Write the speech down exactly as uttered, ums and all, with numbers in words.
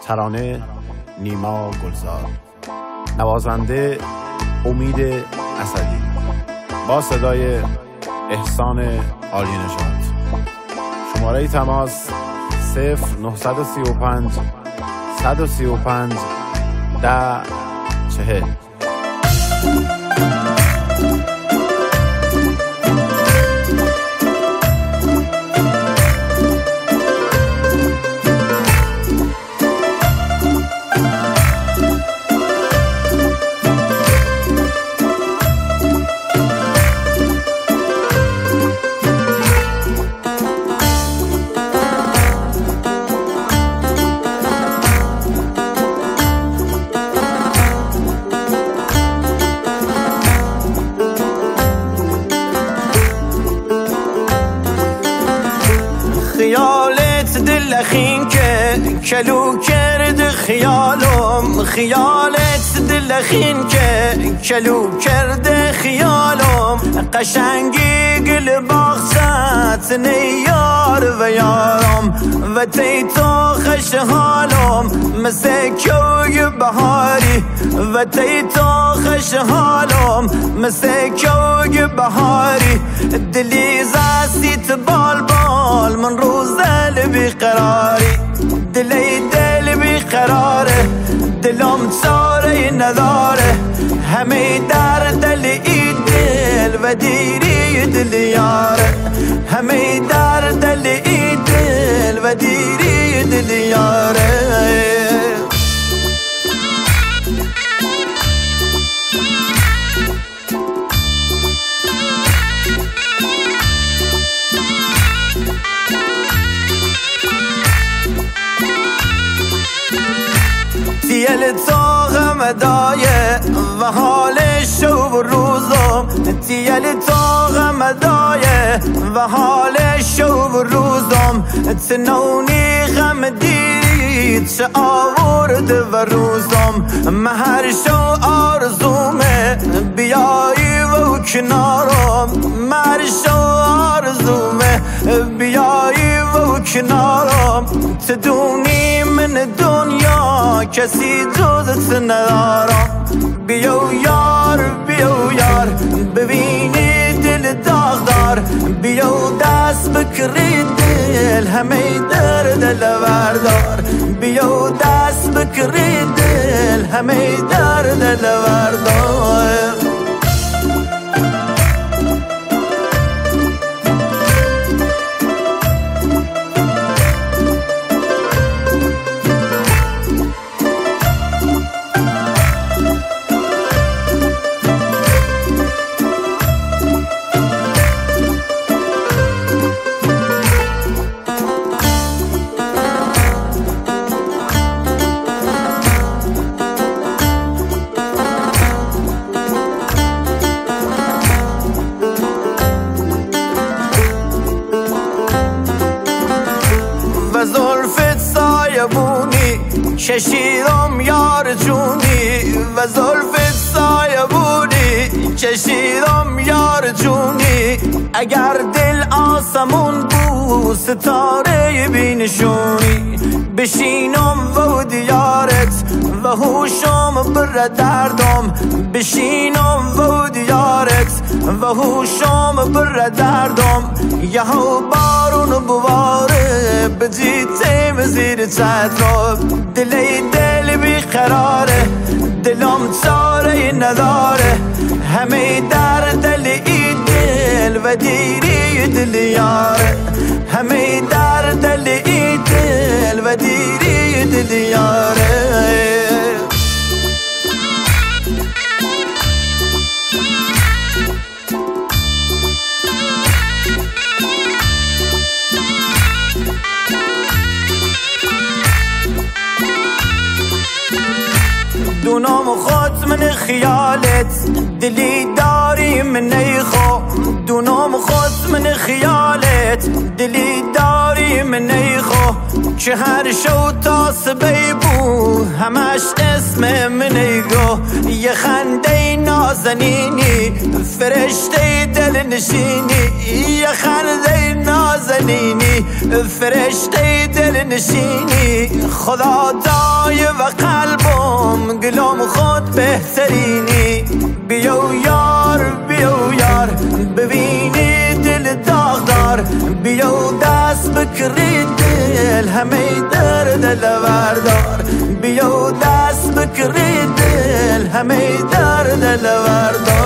ترانه نیما گلزار، نوازنده امید اسدی، با صدای احسان عالی نژاد. شماره تماس صفر نه سه پنج صد و سی و پنج ده چهل. خیالت دلخین که کلو کرد خیالم، خیالت دلخین که کلو کرد خیالم. قشنگی گل باغچت نیار و یارم و تی تو خش حالم مثل کوی بهاری و تی تو خش حالم مثل کوی بهاری. دلی زستیت بال بال من روز دل بیقراری، دلی دل بیقراره دلم چاره نداره. همه در دل ای دل و دیری دل یاره، همه در دل ای دل و دیری دل یاره. تیل تاغم دایه و حال شب روزم، تیل تاغم دایه و حال شب روزم. تنونی غم دیرید چه آورد و روزم. مهر شو آرزومه بیایی و کنارم، مهر شو آرزومه بیایی و کنارم. تدونی من دنیا کسی جزت ندارم. بیو یار بیو یار ببینی دل داغدار، بیو دست بکری دل همه در دل وردار، بیو دست بکری دل همه در دل وردار. چشیدم یار جونی و زلفت سایه بودی، چشیدم یار جونی. اگر دل آسمون بود ستاره بینشونی، بشینم و دیارت و هوشم بر دردم، بشینم و دیارت و هوشم بر دردم. یهو بارون بواره بجیتم زیر چترم، دلی دل بیقراره دلم چاره نداره. همه در دل ای دل و دیری دل یاره، همه در دل ای دل و دیری دل یاره. دونم خود من خیالت دلی داری من نیخو، دونم خود من خیالت دلی داری من نیخو. که هر شو تاس بیبو همش اسم منیگو یه خنده نازنینی فرشته دل نشینی یه خنده نازنینی فرشته دل نشینی خدا دای و قلبم گلوم خود بهترینی بیو یار بیو یار ببینی دل داغدار بیو دست بکری دل همه درد لوردار بیو دست بکری دل همه درد لوردار